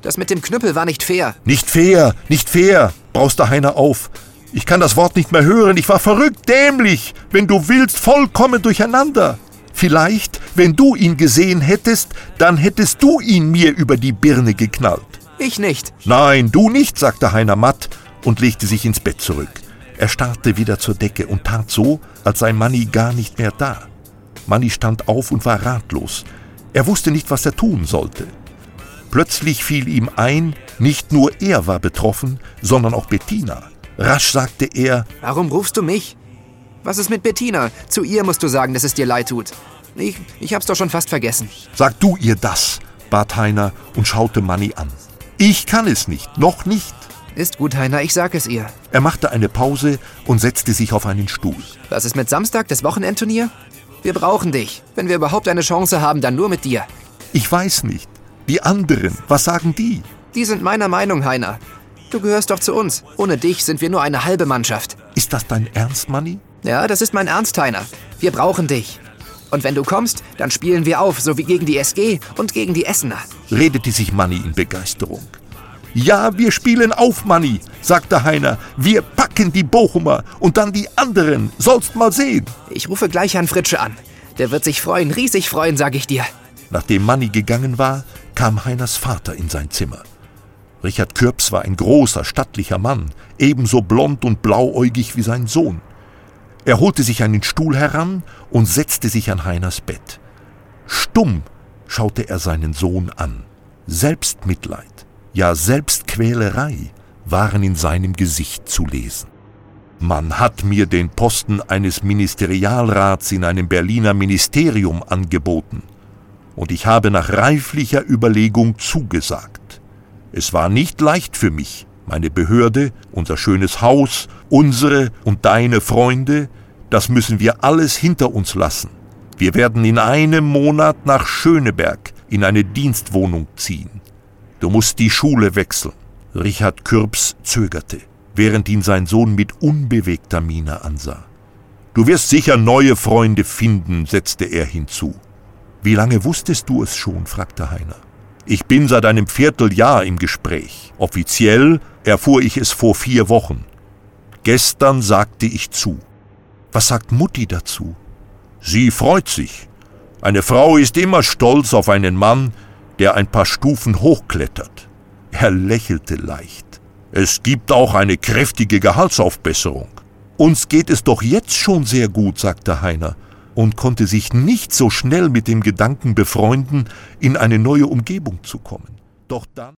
Das mit dem Knüppel war nicht fair. Nicht fair, brauste Heiner auf. Ich kann das Wort nicht mehr hören. Ich war verrückt, dämlich, wenn du willst, vollkommen durcheinander. Vielleicht, wenn du ihn gesehen hättest, dann hättest du ihn mir über die Birne geknallt. Ich nicht. Nein, du nicht, sagte Heiner matt und legte sich ins Bett zurück. Er starrte wieder zur Decke und tat so, als sei Manni gar nicht mehr da. Manni stand auf und war ratlos. Er wusste nicht, was er tun sollte. Plötzlich fiel ihm ein, nicht nur er war betroffen, sondern auch Bettina. Rasch sagte er: Warum rufst du mich? Was ist mit Bettina? Zu ihr musst du sagen, dass es dir leid tut. Ich hab's doch schon fast vergessen. Sag du ihr das, bat Heiner und schaute Manni an. Ich kann es nicht, noch nicht. Ist gut, Heiner, ich sag es ihr. Er machte eine Pause und setzte sich auf einen Stuhl. Was ist mit Samstag, das Wochenendturnier? Wir brauchen dich. Wenn wir überhaupt eine Chance haben, dann nur mit dir. Ich weiß nicht. Die anderen, was sagen die? Die sind meiner Meinung, Heiner. Du gehörst doch zu uns. Ohne dich sind wir nur eine halbe Mannschaft. Ist das dein Ernst, Manni? Ja, das ist mein Ernst, Heiner. Wir brauchen dich. Und wenn du kommst, dann spielen wir auf, so wie gegen die SG und gegen die Essener. Redete sich Manni in Begeisterung. Ja, wir spielen auf, Manni, sagte Heiner. Wir packen die Bochumer und dann die anderen. Sollst mal sehen. Ich rufe gleich Herrn Fritsche an. Der wird sich freuen, riesig freuen, sag ich dir. Nachdem Manni gegangen war, kam Heiners Vater in sein Zimmer. Richard Kürps war ein großer, stattlicher Mann, ebenso blond und blauäugig wie sein Sohn. Er holte sich einen Stuhl heran und setzte sich an Heiners Bett. Stumm schaute er seinen Sohn an. Selbstmitleid, ja Selbstquälerei waren in seinem Gesicht zu lesen. Man hat mir den Posten eines Ministerialrats in einem Berliner Ministerium angeboten. Und ich habe nach reiflicher Überlegung zugesagt. Es war nicht leicht für mich, meine Behörde, unser schönes Haus, unsere und deine Freunde, das müssen wir alles hinter uns lassen. Wir werden in einem Monat nach Schöneberg in eine Dienstwohnung ziehen. Du musst die Schule wechseln. Richard Kürps zögerte, während ihn sein Sohn mit unbewegter Miene ansah. Du wirst sicher neue Freunde finden, setzte er hinzu. Wie lange wusstest du es schon, fragte Heiner. Ich bin seit einem Vierteljahr im Gespräch. Offiziell erfuhr ich es vor 4 Wochen. Gestern sagte ich zu. Was sagt Mutti dazu? Sie freut sich. Eine Frau ist immer stolz auf einen Mann, der ein paar Stufen hochklettert. Er lächelte leicht. Es gibt auch eine kräftige Gehaltsaufbesserung. Uns geht es doch jetzt schon sehr gut, sagte Heiner und konnte sich nicht so schnell mit dem Gedanken befreunden, in eine neue Umgebung zu kommen. Doch dann